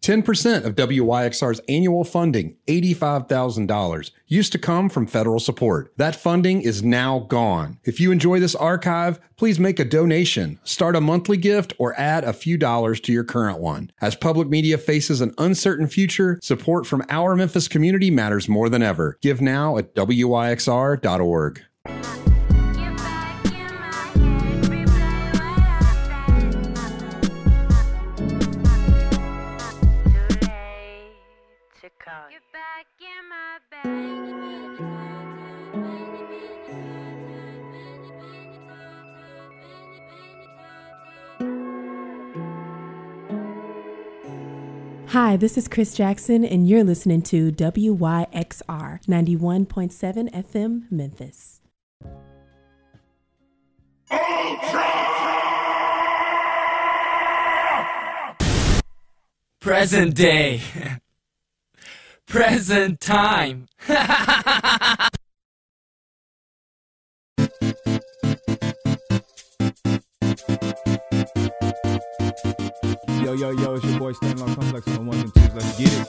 10% of WYXR's annual funding, $85,000, used to come from federal support. That funding is now gone. If you enjoy this archive, please make a donation, start a monthly gift, or add a few dollars to your current one. As public media faces an uncertain future, support from our Memphis community matters more than ever. Give now at WYXR.org. Hi, this is Chris Jackson, and you're listening to WYXR 91.7 FM, Memphis. Present day. Present time. Yo, it's your boy Stanley Complex on the ones and twos. Let's get it.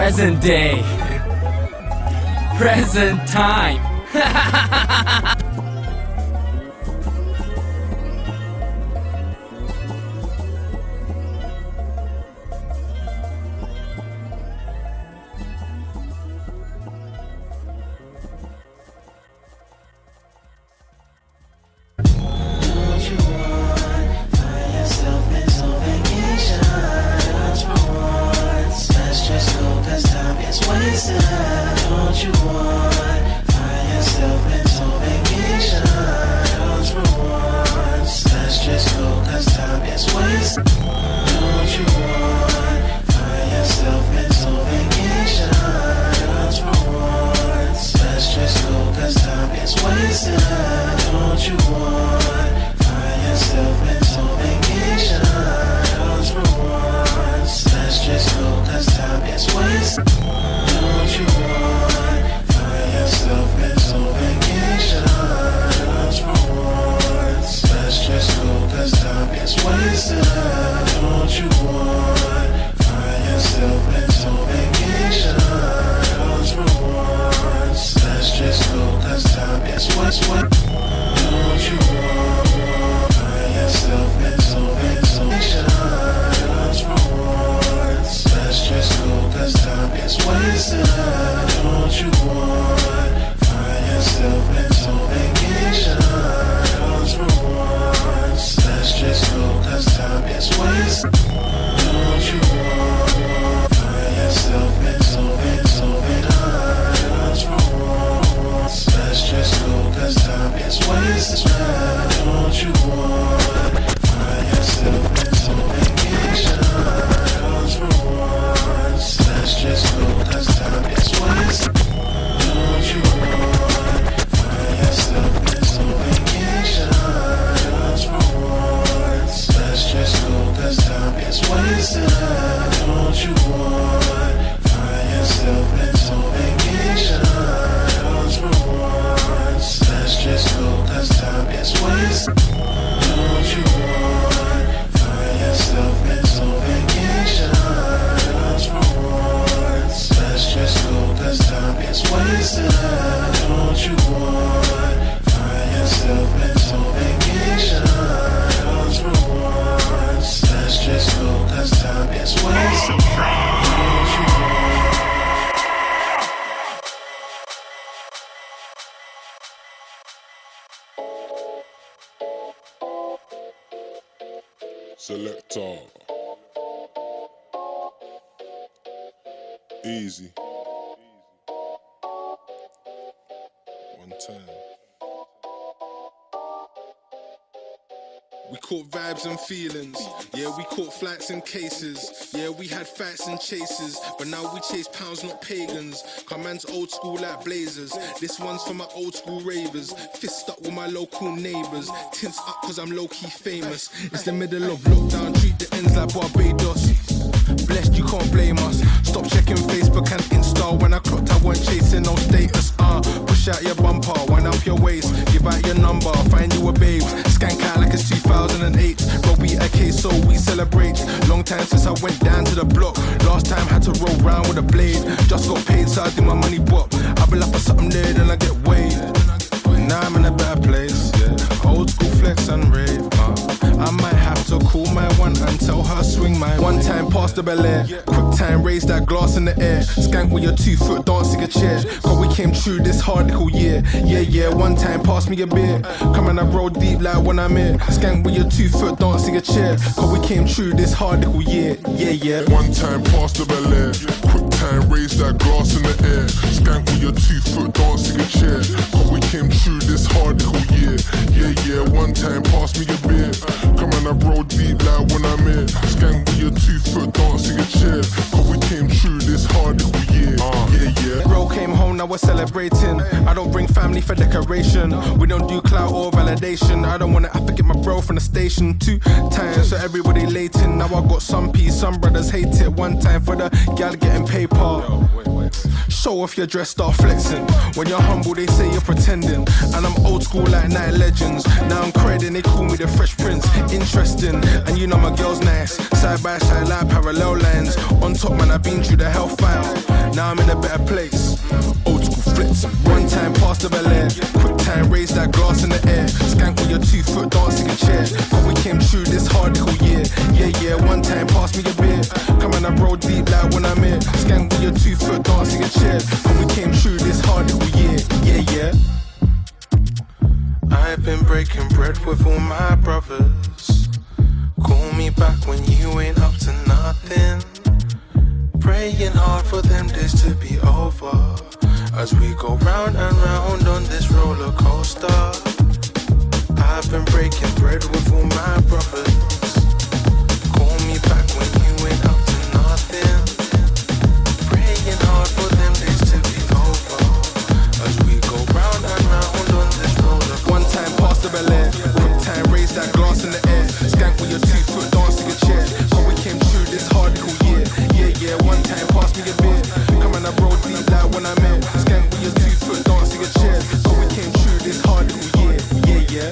Present day. Present time. Selector. Easy. One time. We caught vibes and feelings. Yeah, we caught flights and cases. Yeah, we had fights and chases. But now we chase pounds, not pagans. Man's old school like blazers. This one's for my old school ravers. Fist up with my local neighbors. Tints up cause I'm low-key famous. It's the middle of lockdown. Treat the ends like Barbados. Blessed, you can't blame us. Stop checking Facebook and Insta. When I clocked, I weren't chasing no status. Push out your bumper, wind up your waist. Give out your number, find you a babe. Skank out like it's 2008. Robbie a case, so we celebrate. Long time since I went down to the block. Last time had to roll round with a blade. Just got paid, so I do my money bop. I be like for something there, then I get weighed. Now I'm in a better place, yeah. Old school flex and rave, I might have to call my one and tell her swing my one time past the Bel Air. Quick time, raise that glass in the air. Skank with your 2 foot dancing a chair. Cause we came true this hardcore year. Yeah, one time pass me a beer. Come and I roll deep like when I'm here. Skank with your 2 foot dancing a chair. Cause we came true this hardcore year. Yeah. One time past the Bel Air. Quick time, raise that glass in the air. Skank with your 2 foot dancing a chair. Cause we came true this hardcore year. Yeah, one time pass me a beer. Come and I roll deep like when I'm here. Skank with your 2 foot dancing a chair. Cause we came true this hardcore year. Yeah. Bro came home, now we're celebrating. I don't bring family for decoration. We don't do clout or validation. I don't wanna have to get my bro from the station 2 times, so everybody late in. Now I got some peace, some brothers hate it. One time for the gal getting paper. Show off your dress, start flexing. When you're humble, they say you're pretending. And I'm old school like Night Legends. Now I'm credit, they call me the Fresh Prince. Interesting, and you know my girl's nice. side by side like parallel lines. On top, man, I've been through the hellfire. Now I'm in a better place. Old school flips. One time past the Bel Air. Quick time, raise that glass in the air. Skank with your 2 foot dancing a chair. But we came through this hardcore year. Yeah, yeah, one time pass me a beer. Come on, I roll deep like when I'm here. Skank with your 2 foot dancing a chair. But we came through this hardcore year. Yeah, yeah. I've been breaking bread with all my brothers. Call me back when you ain't up to nothing. Praying hard for them days to be over, as we go round and round on this roller coaster. I've been breaking bread with all my brothers. Call me back when you ain't up to nothing. Praying hard for them days to be over, as we go round and round on this roller coaster. One time past the Bel Air. Quick time, raise that glass in the air. Skank with your 2 foot dancing a chair. But we came through this hardcore year. Yeah, yeah, one time pass me a beer. Come on, I roll deep like when I'm here. Skank with your 2 foot dancing a chair. But we came through this hardcore year. Yeah, yeah.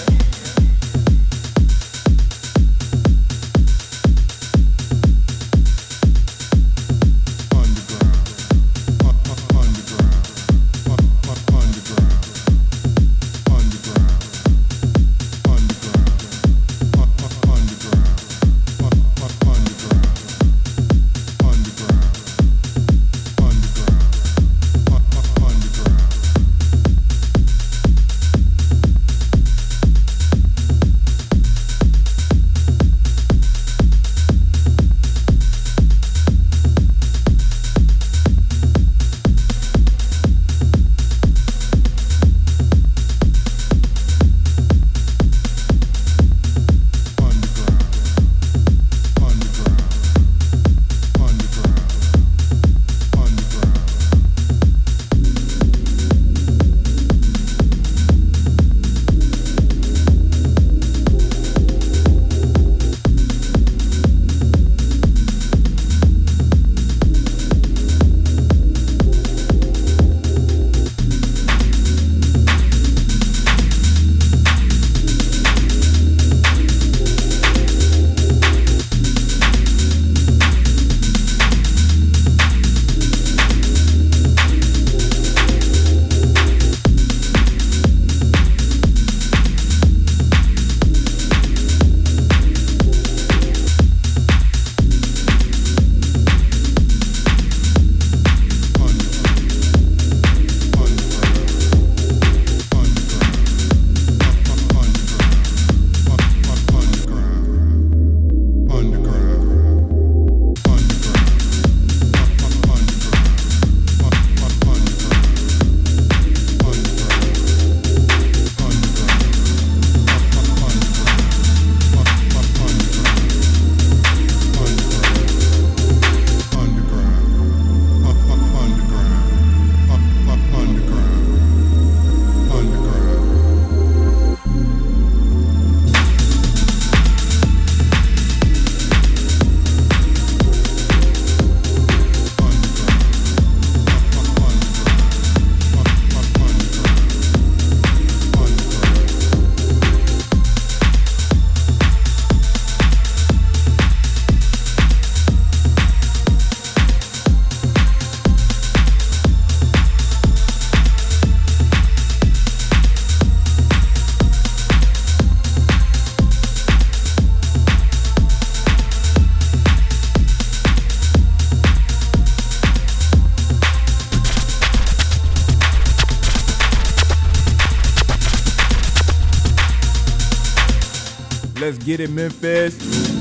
Let's get it, Memphis.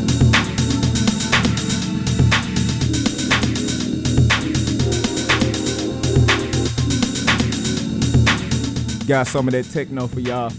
Got some of that techno for y'all.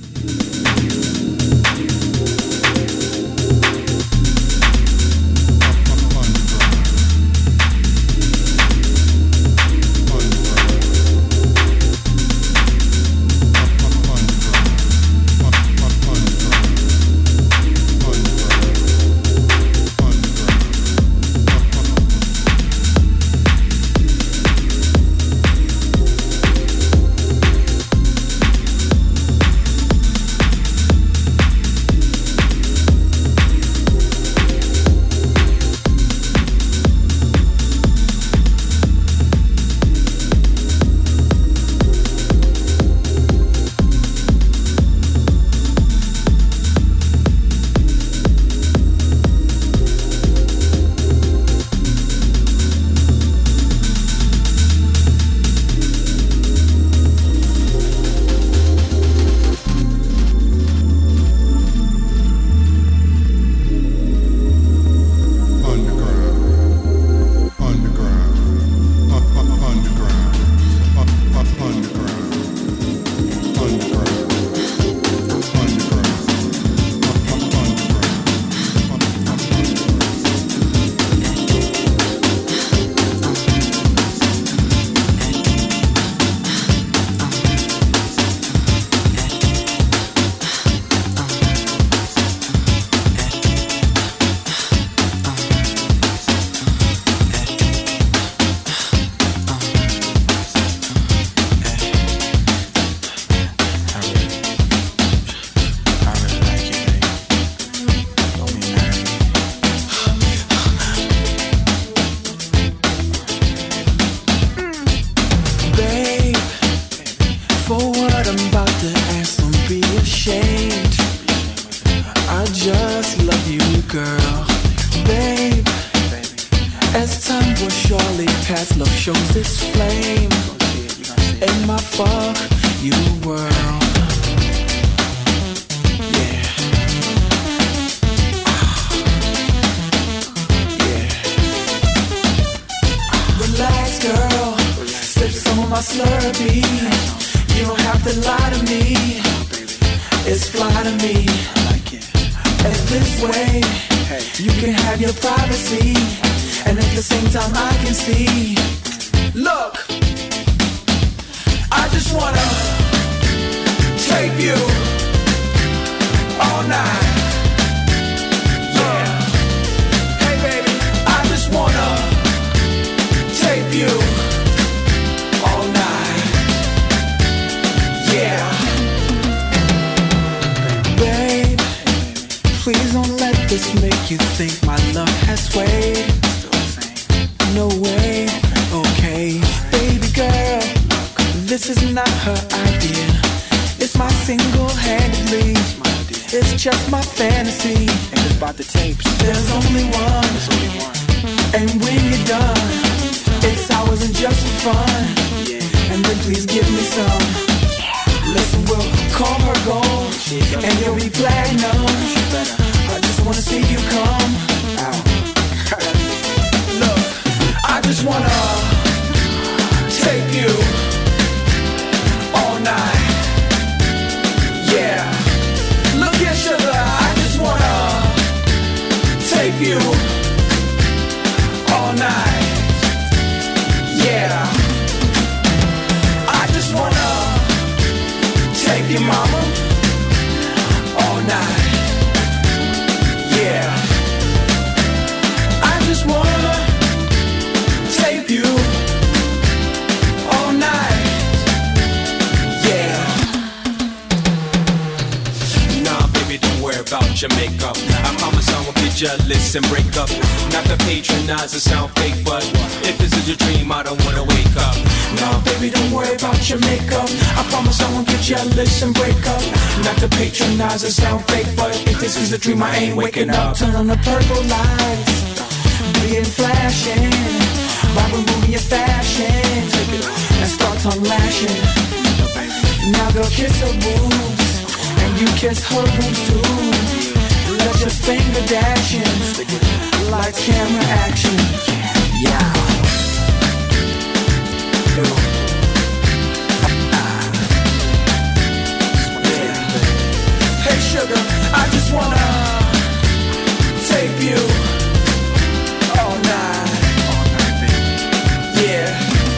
as love shows its flame in my fuck you world. Yeah. Yeah. Relax, girl. Sip some of my Slurpee. You don't have to lie to me. It's fly to me. And this way, you can have your privacy. And at the same time I can see. Look, I just wanna tape you all night. Yeah. Hey baby, I just wanna tape you all night. Yeah. Babe, please don't let this make you think my love has swayed. No way, okay. Baby girl, this is not her idea. It's my single-handedly. It's just my fantasy. And it's about the tapes. There's only one. And when you're done, it's ours and just for fun. And then please give me some. Listen, we'll call her gold. And you'll be platinum. I just wanna see you come out. Look, I just wanna take you all night. Yeah. Look here, sugar, I just wanna take you all night. Yeah. I just wanna take your mama all night. Yeah. I just wanna tape you all night. Yeah. Nah, baby, don't worry about your makeup. I promise I won't get jealous and break up. Not to patronize or sound fake, but if this is a dream, I don't wanna wake up. No, baby, don't worry about your makeup. I promise I won't get jealous and break up. Not to patronize or sound fake, but if this is a dream, I ain't waking up. Turn on the purple lights, being flashing, by removing your fashion, and start tongue lashing. Now go kiss her boobs, and you kiss her boobs too. Let your finger dashing, lights, camera, action. Yeah. Hey sugar, I just wanna tape you all night. Yeah.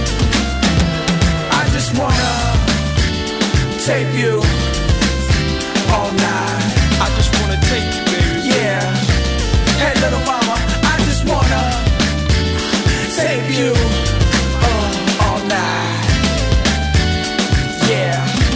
I just wanna tape you all night. I just wanna take you, baby. Yeah. Hey little mama, I just wanna tape you all night. Yeah.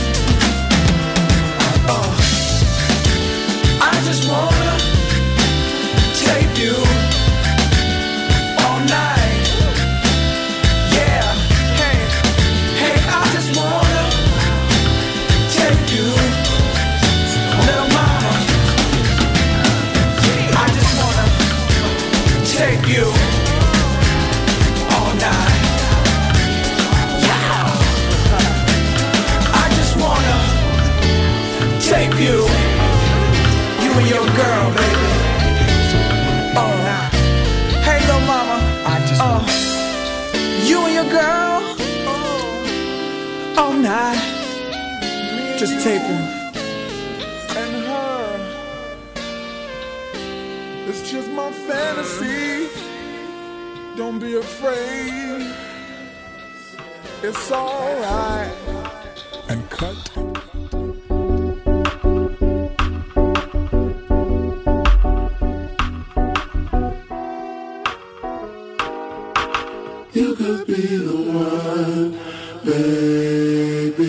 I just wanna tape you all night. Yeah. Hey, hey, I just wanna tape you, little mama. I just wanna tape you all night. Yeah. I just wanna tape you. You and your girl, baby. Oh, hey, little mama. You and your girl. All night. Just taping. And her. It's just my fantasy. Don't be afraid. It's alright. And cut. You could be the one, baby.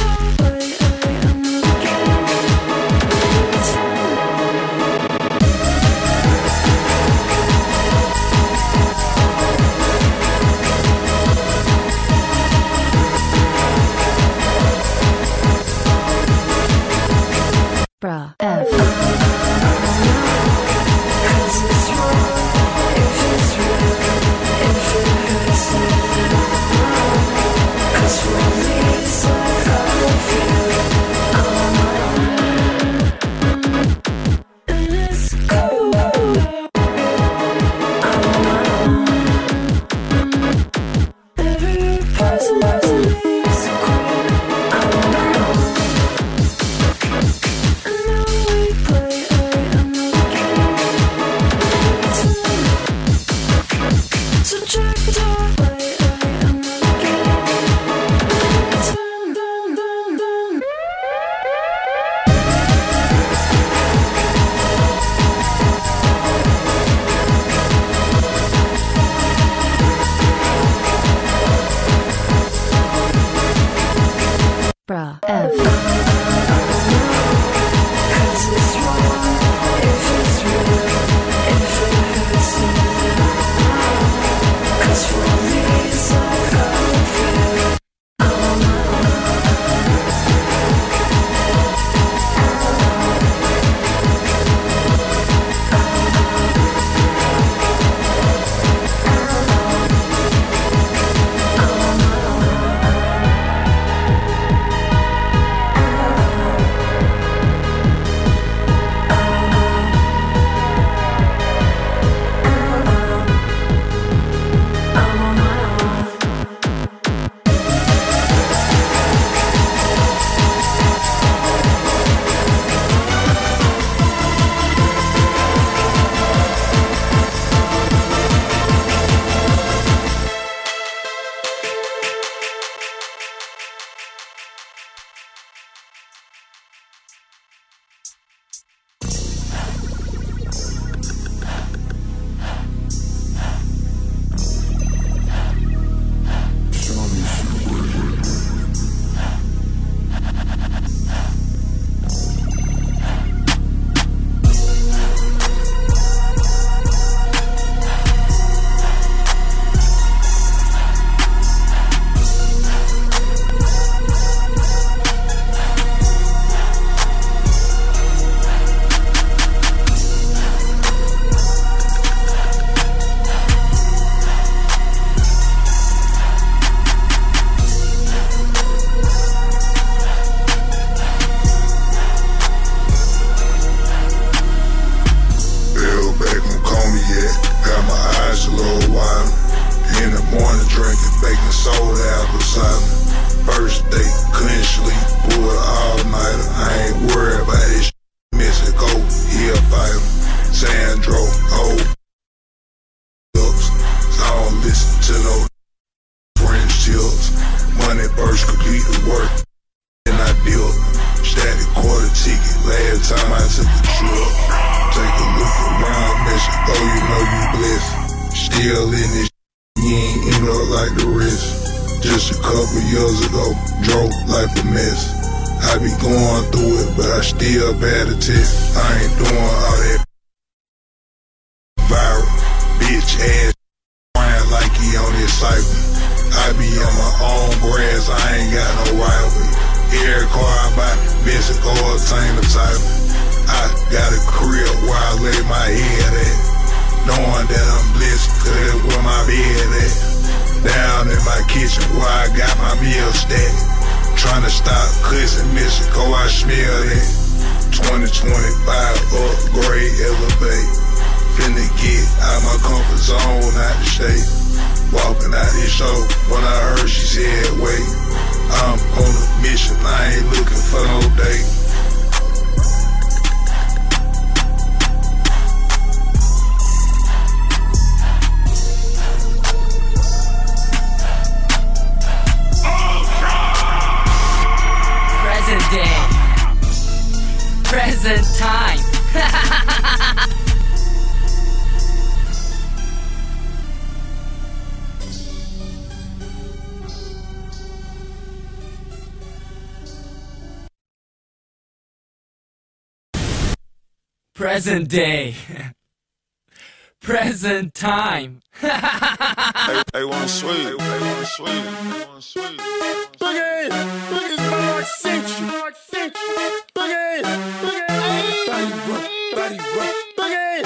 Bruh F. Bruh F. Present day. Present time. Hey, one sweet. Boogie, Boogie's my like century. Boogie, body rock, Boogie,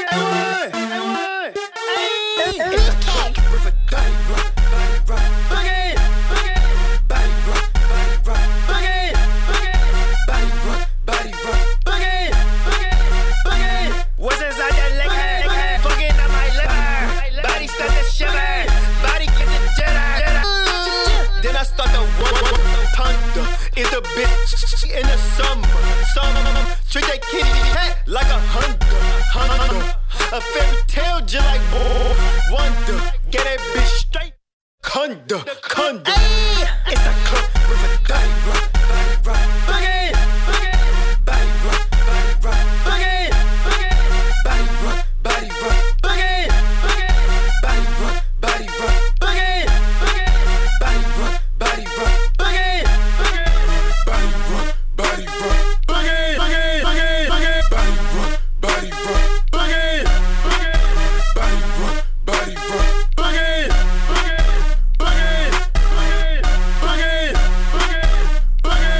it's a talk with a body rock, Boogie, body rock, Boogie, body rock, Boogie. What's inside that liquor? Fucking on my liver. Body start to shiver. Body get the jitter. Then I start to ponder. Is the bitch in the summer? Treat that kitty like a Honda. A fairy tale just like Wonder. Get that bitch straight. Conda. It's the club with a body rock. Boogie. Body rock. Boogie. Body rock. Body rock. Boogie. Body rock. Body rock. Boogie. Body rock. Body rock. Boogie. Body rock. Body rock. Boogie. Body rock. Body rock. Boogie. Body rock. Body rock. Boogie. Boogie.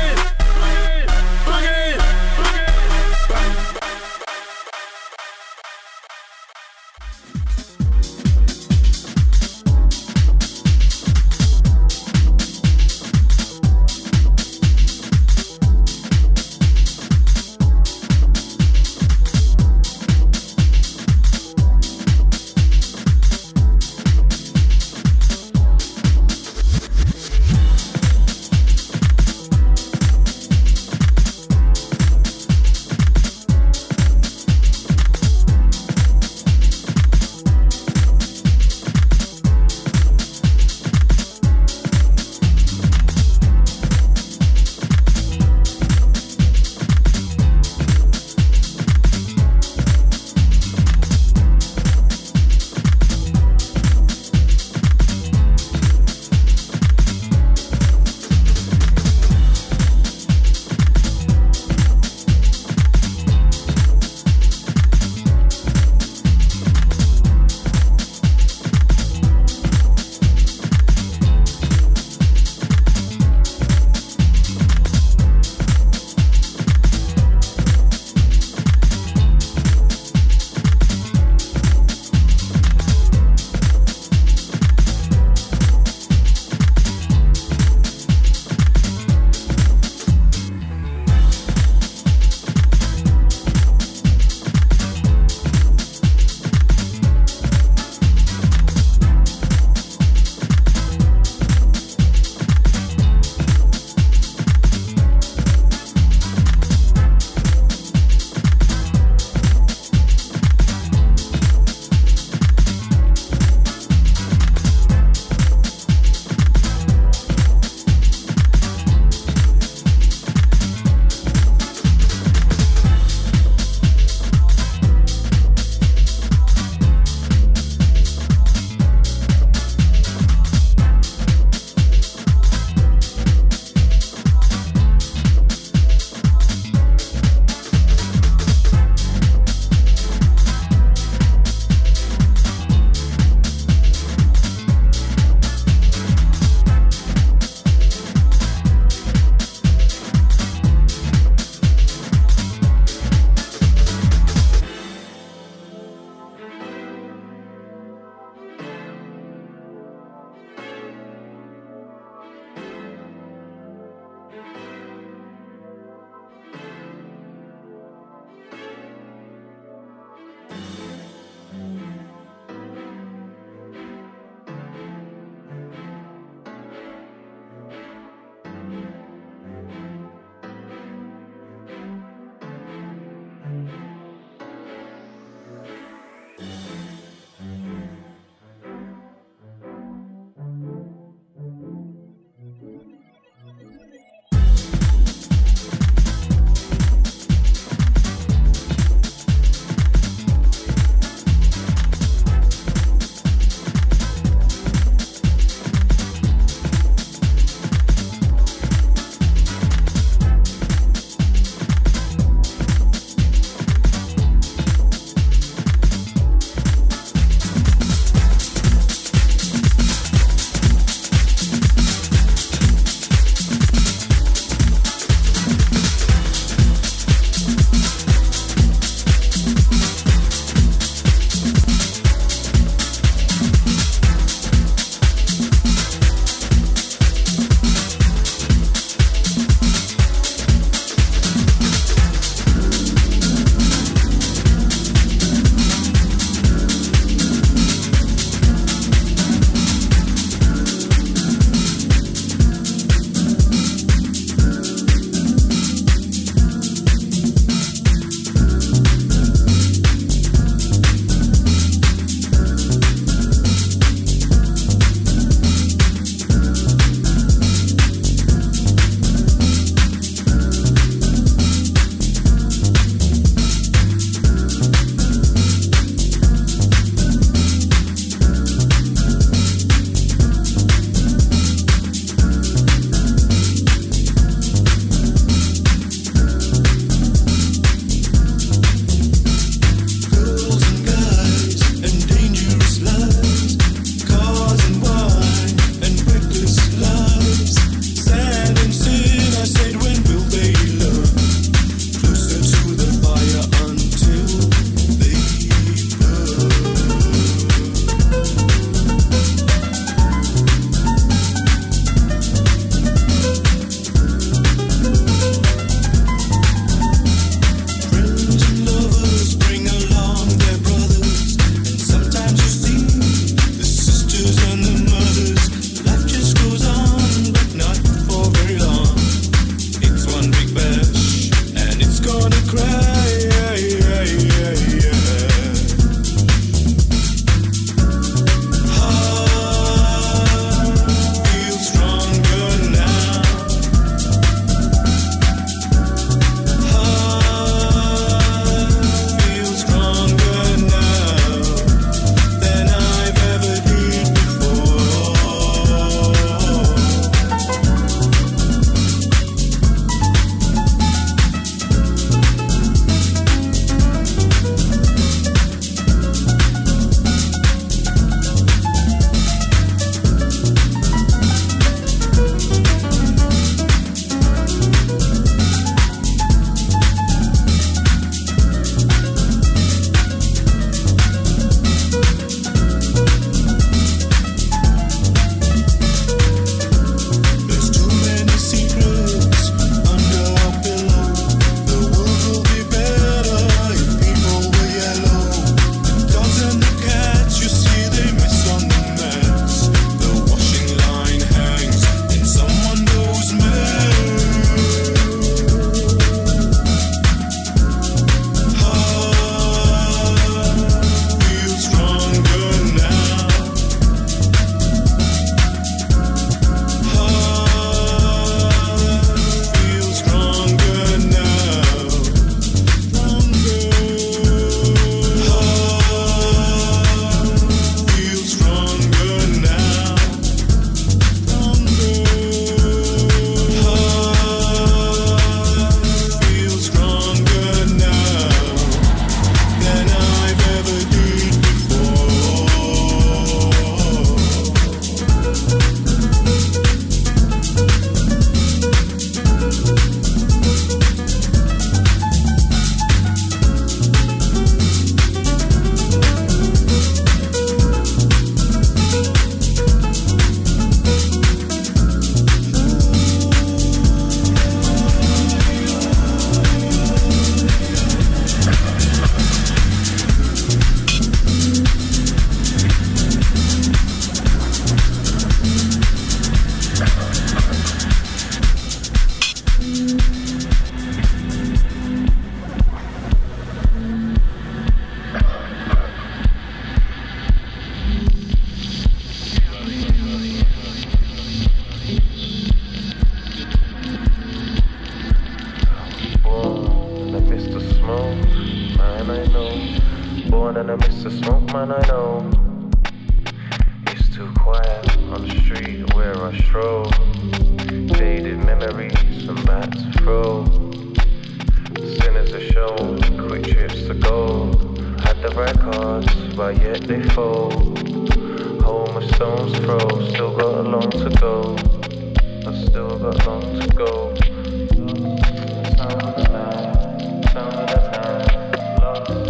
man, I know. Born in the midst of smoke, man, I know. It's too quiet on the street where I stroll. Faded memories, I'm back to throw. Sinners are shown, quick trips to go. Had the right cards, but yet they fold. Home a stone's throw, still got a long to go. I still got long to go. Sound of the night, sound of the night.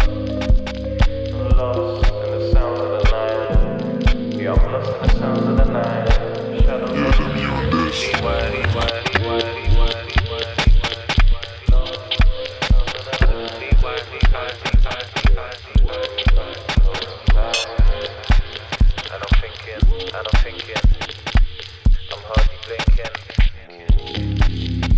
Lost in the sound of the night. Yeah, I'm lost in the sound of the night. Shadows of the And I'm thinking, I'm hardly blinking.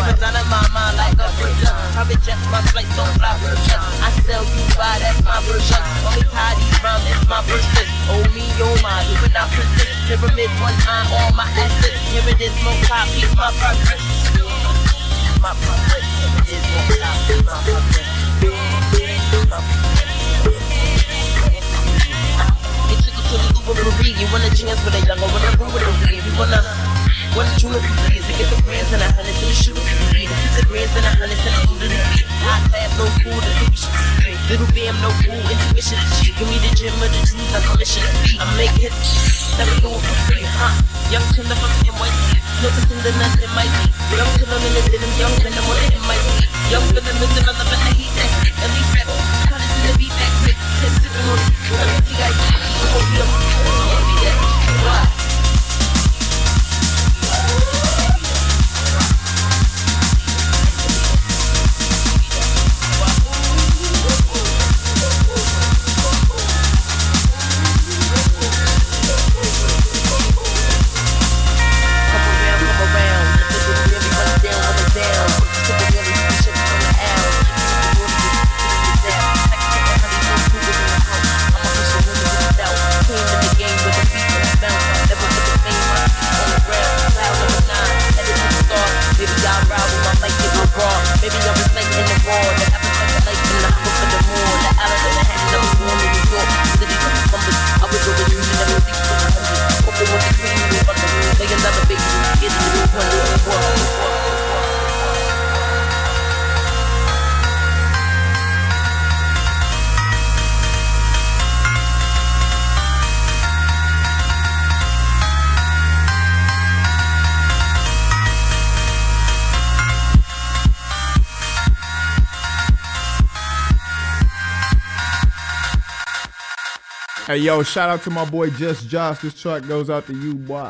Cause I'm in my mind like a product. Private jets, my flights don't fly with jet. I sell you by, that's my version. Only tie these rhymes, it's my verses. Oh me, oh my, you would not persist. Pyramid one time, all my assets. Here it is, no copy, my progress. My progress, here it is, no copy, my progress. You want a chance with a younger, wanna go with a weed. You wanna tune up the breeze and get the grands and a hundred to the shoot. The grands and a hundred to the food of the beat. I have no food to the street. Little bam, no cool intuition. Give me the gym or the juice, I'm on mission. I make hits, never do it for free, Young to never be white. No person than nothing might be. Young to them in the denim, young to them what it might be. Young to them in the other than the heat that. At least rap, cut it to the beat back quick. Sipping on it, Hey, yo, shout out to my boy Just Josh. This track goes out to you, boy.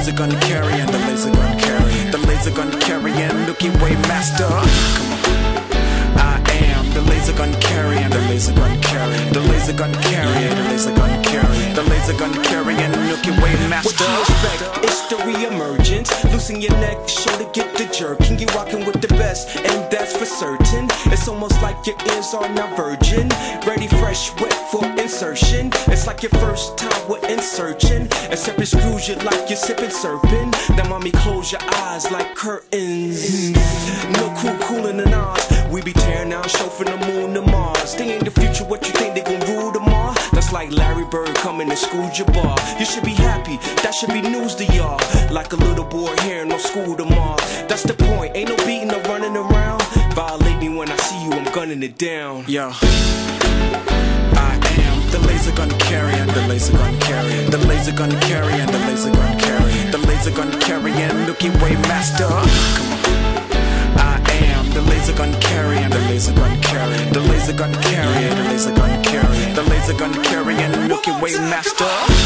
laser gun carrying, the laser gun carrying, the laser gun carrying, Milky Way master. Come on. I am the laser gun carrying, the laser gun carrying, the laser gun carrying, the laser gun carrying, the laser gun carrying, Milky Way master. What you expect? It's the re-emergence. Loosen your neck, show to get the jerking. You rocking with the best, and that's for certain. It's almost like your ears are not virgin. Ready, fresh, wet for insertion. It's like your first time with insertion. Except it screws you like you're sipping serpent. Now mommy, close your eyes like curtains. No crew cooler than ours. We be tearing down show from the moon to Mars. They ain't the future, what you think they gon' rule tomorrow? That's like Larry Bird coming to school Jabbar. You should be happy, that should be news to y'all. Like a little boy here, no school tomorrow. That's the point, ain't no beating or running around. Violate me when I see you, I'm gunning it down. Yo, I am the laser gun carrying, the laser gun carrying, the laser gun carrying, the laser gun carrying, the laser gun carrying, Milky Way master. Come on. I am the laser gun carrying, the laser gun carrying, the laser gun carrying, the laser gun carrying, the laser gun carrying, Milky Way master.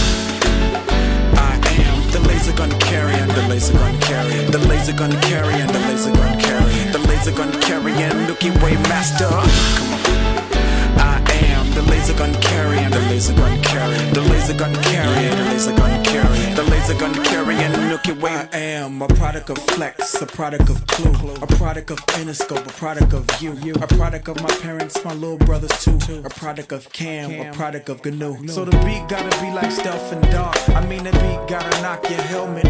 I am the laser gun carrying, the laser gun carrying, the laser gun carrying, the laser gun carrying, the laser gun carrying, Milky Way master. Come on. I am the laser gun carrying, the laser gun carrying, the laser gun carrying, the laser gun carrying, the laser gun carrying, Milky Way. I am a product of Flex, a product of Clue, a product of Interscope, a product of you, a product of my parents, my little brothers too, a product of Cam, a product of GNU. So the beat gotta be like Stealth and Dark. I mean the beat gotta knock your helmet